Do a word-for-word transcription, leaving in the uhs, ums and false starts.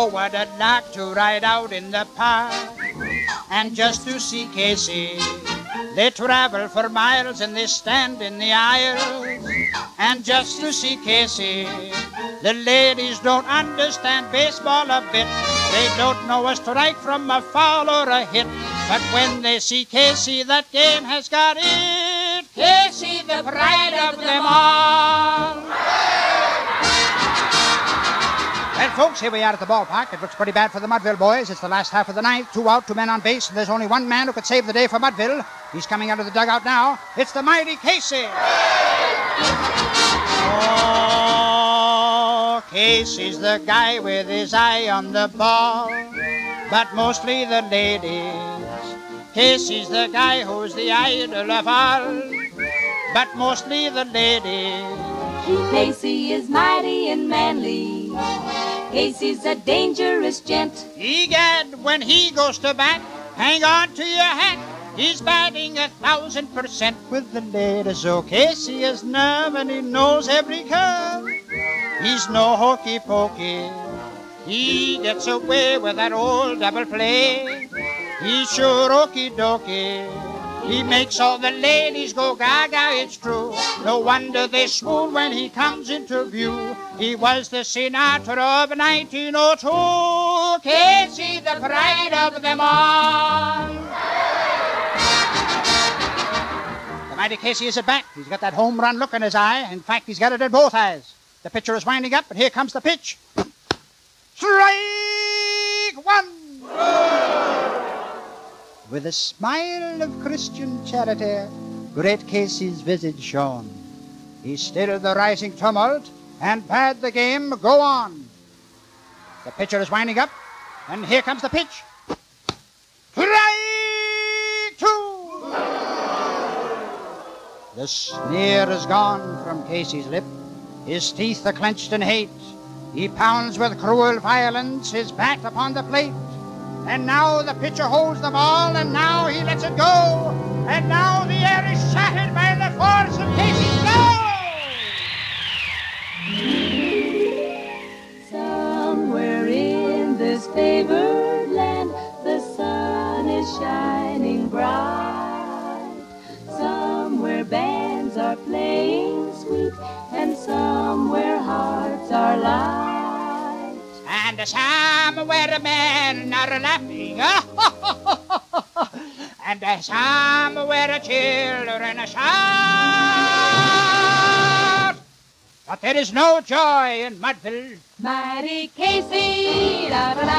Oh, what I'd like to ride out in the park and just to see Casey. They travel for miles and they stand in the aisles and just to see Casey. The ladies don't understand baseball a bit. They don't know a strike from a foul or a hit. But when they see Casey, that game has got it. Casey, the pride of them all. Well, folks, here we are at the ballpark. It looks pretty bad for the Mudville boys. It's the last half of the ninth. Two out, two men on base, and there's only one man who could save the day for Mudville. He's coming out of the dugout now. It's the mighty Casey. Oh, Casey's the guy with his eye on the ball, but mostly the ladies. Casey's the guy who's the idol of all, but mostly the ladies. Casey is mighty and manly. Casey's a dangerous gent. Egad, when he goes to bat, hang on to your hat. He's batting a thousand percent with the ladies. Oh, Casey has nerve and he knows every curve. He's no hokey pokey. He gets away with that old double play. He's sure okie dokie. He makes all the ladies go gaga, it's true. No wonder they swoon when he comes into view. He was the Sinatra of nineteen oh two. Casey, the pride of them all. The mighty Casey is at bat. He's got that home run look in his eye. In fact, he's got it in both eyes. The pitcher is winding up, and here comes the pitch. Strike one! With a smile of Christian charity, great Casey's visage shone. He stilled the rising tumult and bade the game go on. The pitcher is winding up, and here comes the pitch. Strike two! The sneer is gone from Casey's lip. His teeth are clenched in hate. He pounds with cruel violence his bat upon the plate. And now the pitcher holds the ball, and now he lets it go. And now the air is shattered by the force of Casey's blow. Somewhere in this favored land, the sun is shining bright. Somewhere bands are playing sweet, and somewhere hearts are light. And somewhere men are laughing, and somewhere children shout. But there is no joy in Mudville. Mighty Casey, la la la.